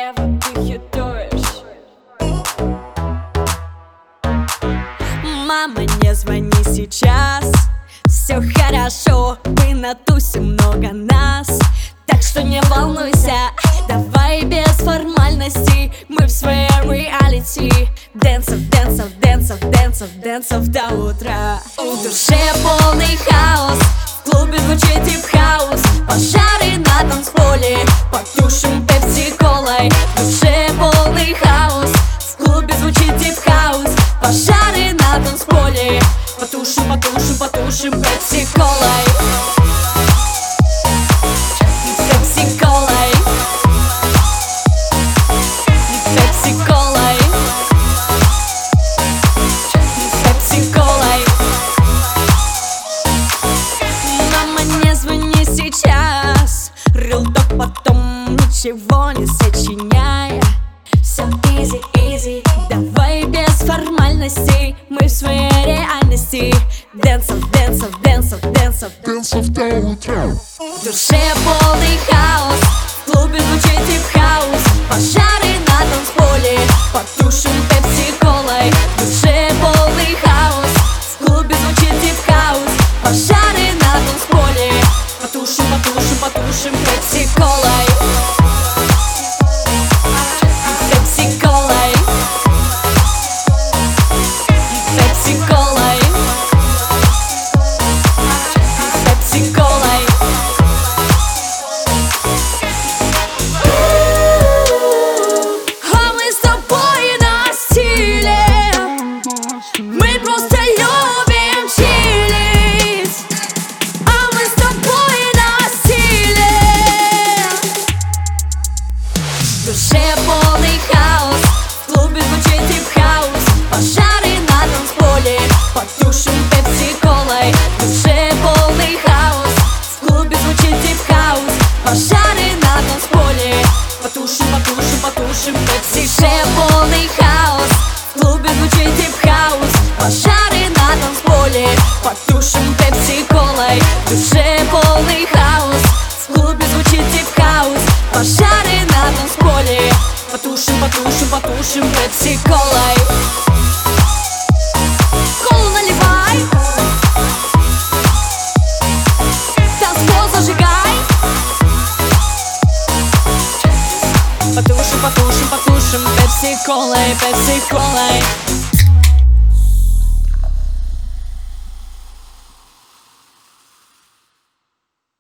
королева, ты хитуешь. Мама, не звони сейчас, все хорошо, мы натусим много нас. Так что не волнуйся, давай без формальностей. Мы в своем реалити. Дэнсов, дэнсов, дэнсов, дэнсов, дэнсов до утра. В душе полный хаос, в клубе звучит дип-хаус. Пожары на танцполе, потушим пепси-колой. В душе полный хаос, в клубе звучит дип-хаус. Пожары на танцполе, потушим, потушим, потушим пепси-колой. Пепси-колой, пепси-колой, пепси-колой. Мама, не звони сейчас, рилдок потом, ничего не сочиняя. Все easy, давай без формальностей. Мы в своей реальности. Дэнсов, дэнсов, дэнсов, дэнсов, Дэнсов до утра. в душе полный хаос, в клубе звучит дип-хаус. Пожары на танцполе, потушим пепси-колой. В душе полный хаос, в клубе звучит дип-хаус. Пожары на танцполе, потушим, потушим, потушим пепси-колой. Пепси-колой, пепси-колой, пепси-колой. А мы с тобой на стиле, мы просто любим чилить. А мы с тобой на стиле. В душе полный хаос, в клубе звучит дип-хаус. Пожары на танцполе, потушим пепси-колой. В душе полный хаос, в клубе звучит дип-хаус. Пожары на танцполе, потушим, потушим, потушим пепси. В душе полный хаос, в клубе звучит дип-хаус. Пожары на танцполе, потушим пепси-колой. В душе полный хаос, в клубе звучит дип-хаус. Пожары на танцполе, потушим, потушим, потушим пепси-колой. Колу наливай, танцпол зажигай. Потушим, потушим, потушим пепси-колой, пепси-колой.